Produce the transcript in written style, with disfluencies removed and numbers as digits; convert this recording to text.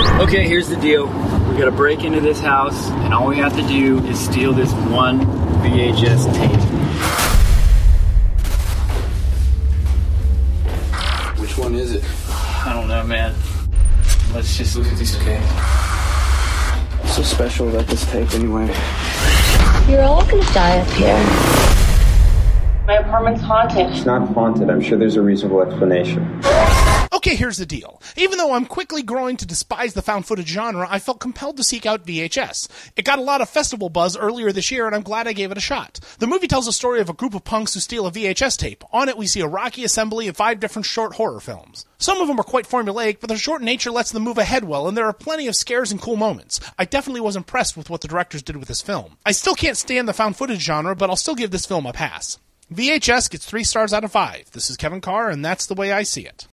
Okay, here's the deal. We gotta break into this house, and all we have to do is steal this one VHS tape. Which one is it? I don't know, man. Let's just look at this tape. What's so special about this tape, anyway? You're all gonna die up here. My apartment's haunted. It's not haunted. I'm sure there's a reasonable explanation. Okay, here's the deal. Even though I'm quickly growing to despise the found footage genre, I felt compelled to seek out VHS. It got a lot of festival buzz earlier this year, and I'm glad I gave it a shot. The movie tells the story of a group of punks who steal a VHS tape. On it, we see a rocky assembly of 5 different short horror films. Some of them are quite formulaic, but their short nature lets them move ahead well, and there are plenty of scares and cool moments. I definitely was impressed with what the directors did with this film. I still can't stand the found footage genre, but I'll still give this film a pass. VHS gets 3 stars out of 5. This is Kevin Carr, and that's the way I see it.